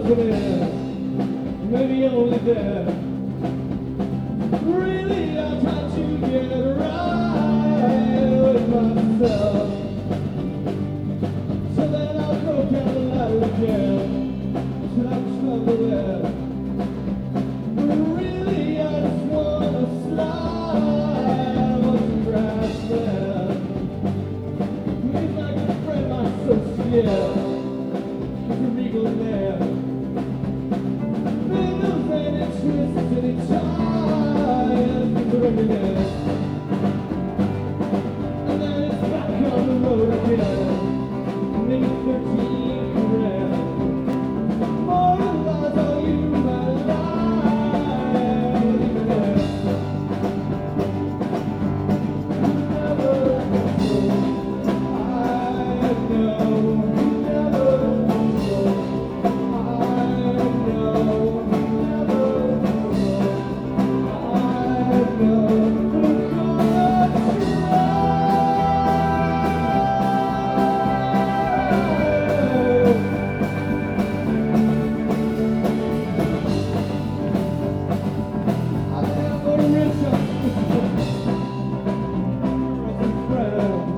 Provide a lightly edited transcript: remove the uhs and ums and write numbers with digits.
wasn't maybe only there. Really, I tried to get right with myself. So then I broke out the ladder again, till I'm struggle there. But really, I just wanna slide on the grass there. With my good friend, my associate, the regal there. Fingers and it twists and it ties the regular. And then it's back on the road again. Maybe 13 career. More lies on you, my life. Even there. Never control. I know. Never control. I know. Never control. I know.